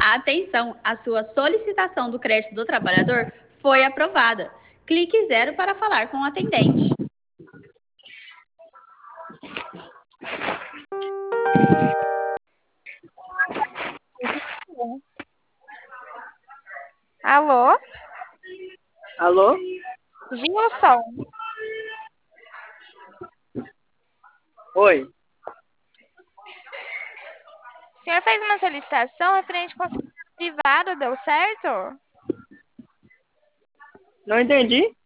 Atenção, a sua solicitação do crédito do trabalhador foi aprovada. Clique 0 para falar com o atendente. Alô? Alô? Gilson? Oi. O senhor fez uma solicitação referente com o privado, deu certo? Não entendi.